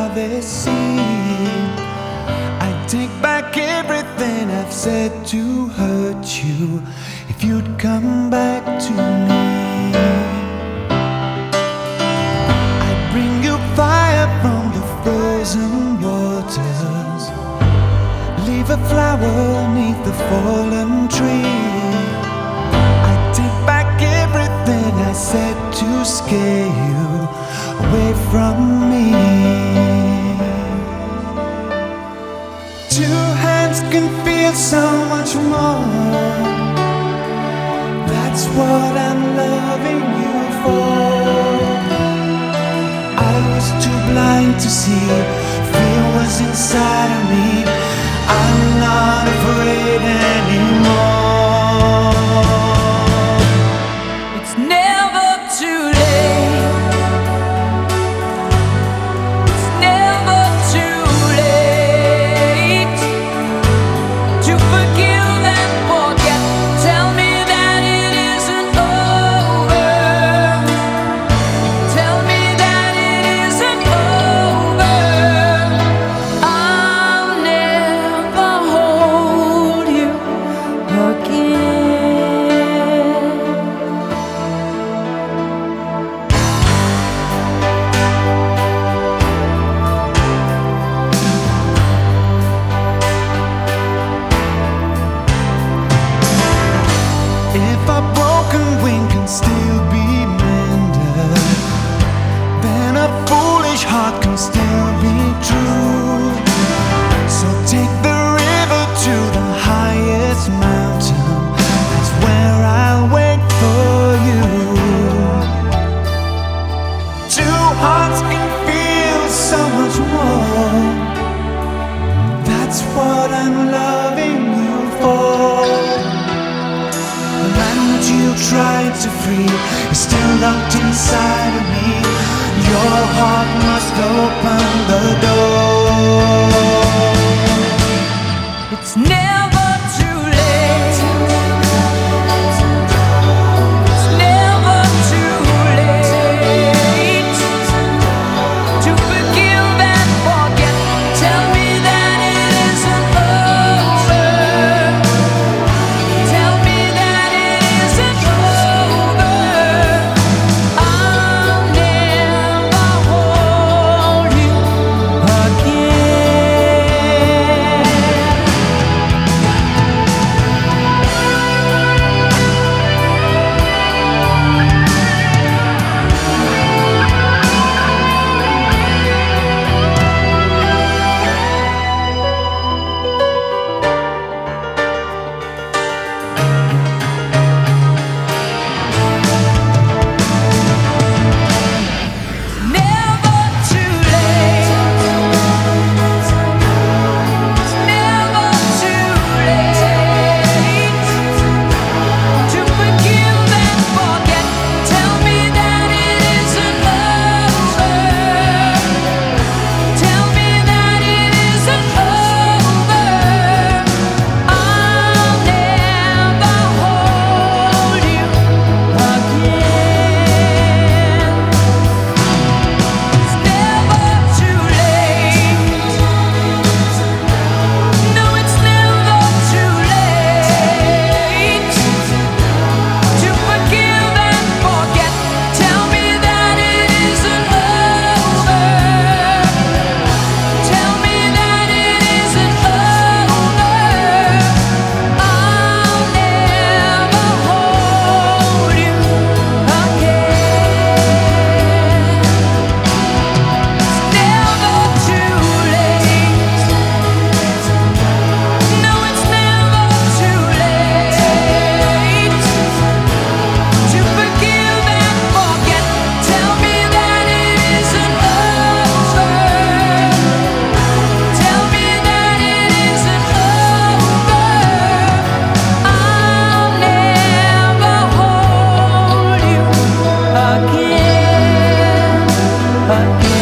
they seem. I take back everything I've said to hurt you if you'd come back to me. I'd bring you fire from the frozen waters, leave a flower neath the fallen tree. I'd take back everything I said to scare you away from me. Two hands can feel so much more. That's what I'm loving you for. I was too blind to see fear was inside of me. I'm not afraid anymore. It's never too late. It's never too late to forgive and forget. Tell me that it isn't over. Tell me that it isn't over. I'll never hold you again. If a broken wing can still be mended, then a foolish heart can still be true. So take the river to the highest mountain. That's where I'll wait for you. Two hearts can feel so much more. That's what I'm loving you for. The land you tried to free is still locked inside of me. Your heart must open the door. It's never too late. It's never too late to forgive and forget. Tell me that it isn't over. Tell me that it isn't over. I'll never hold you again.